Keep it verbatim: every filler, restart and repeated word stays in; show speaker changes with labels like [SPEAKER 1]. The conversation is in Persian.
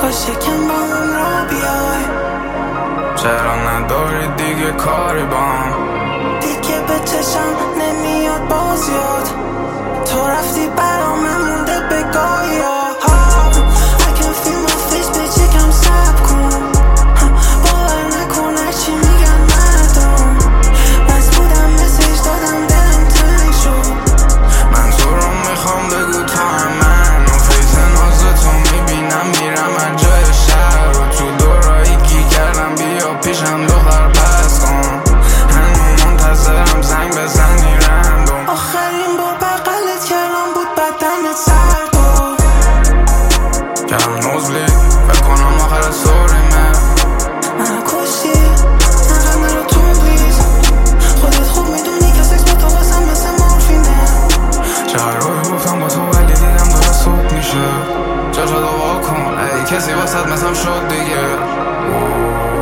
[SPEAKER 1] باشه که با اون را بیای.
[SPEAKER 2] چرا نداری دیگه کاری بام؟
[SPEAKER 1] دیگه به چشم نمیاد باز یاد تو رفتی برام مونده بگاه یا I can feel my face bitch یکم صبر کن باور نکن هرچی میگن مردم بس بودم مسیج دادم دلم تنگ شد.
[SPEAKER 2] من تو رو میخوام بگو تا هم من و فیس ناز تو میبینم میرم هر جای شهر و تو دورایی گی کردم بیا پیشم دختر بس کن هنو منتظرم زنگ بزنی رندوم.
[SPEAKER 1] آخرین بار بغلت کردم بود بدنت سرد و
[SPEAKER 2] کردم نوزلی فکر کنم آخر سوریمه
[SPEAKER 1] من کشتی نقل نرو تو پلیز خودت خوب میدونی که سکس با تو واسم مثل مورفینه.
[SPEAKER 2] چهار روی گفتم با تو ولی دیدم داره صبح میشه چه شد و واکن ای کسی واسط مثل شد دیگه.